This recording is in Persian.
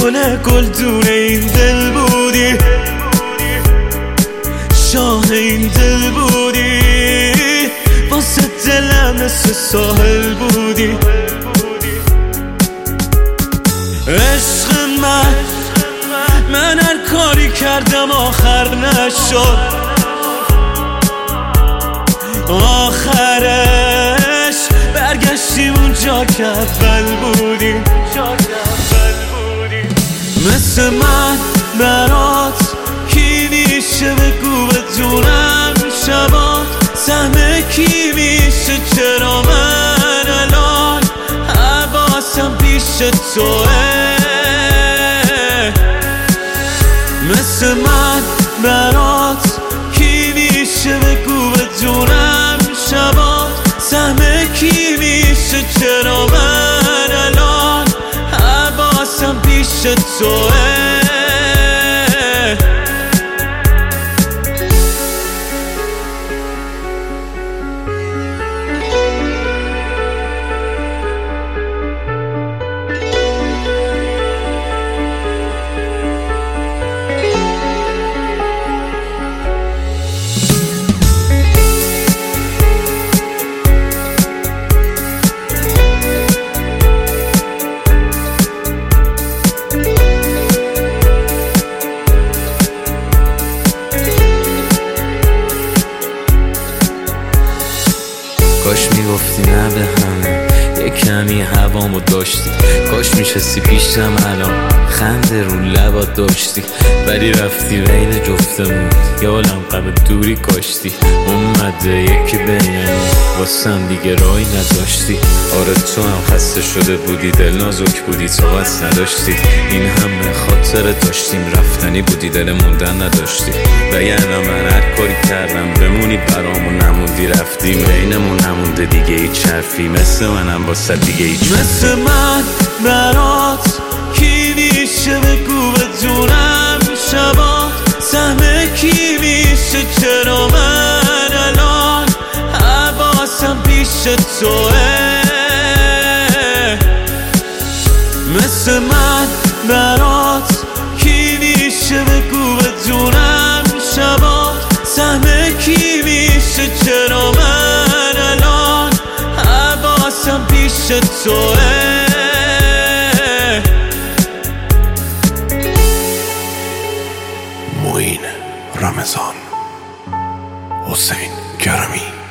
گل گلدون این دل بودی، شاه این دل بودی، واسه دلم مثل ساحل بودی. عشق من هر کاری کردم آخر نشد، آخرش برگشتیم اونجا که اول بودی. مثل من برات کی میشه بگو بدونم شبات، سهم کی میشه چرا من الان حواسم پیش توه. مثل من برات کی میشه بگو بدونم شبات، سهم کی میشه چرا من الان حواسم پیش توه. کاش میگفتی نه به همه، یه کمی هوامو داشتی، کاش میشستی پیشم الان خنده رو لبات داشتی، ولی رفتی بین جفتمون یه عالم غم دوری کاشتی. اومده یکی بینمون واسم دیگه راهی نداشتی. آره تو هم خسته شده بودی، دل نازک بودی، صحبت نداشتی، این همه خاطره داشتیم، رفتنی بودی دل موندن نداشتی. وگرنه من هر کاری کردم بمونی برامو نموندی، رفتی بینمون نمونده دیگه هیچ حرفی، مثل منم واسه دیگه هیچ. مثل من برات کی میشه بگو بدونم شبات، سهم کی میشه چرا من الان حواسم پیش توه. مثل من برات کی میشه بگو بدونم شبات، سهم کی میشه چرا من الان حواسم پیش توه. معین رمضان، حسین کرمی.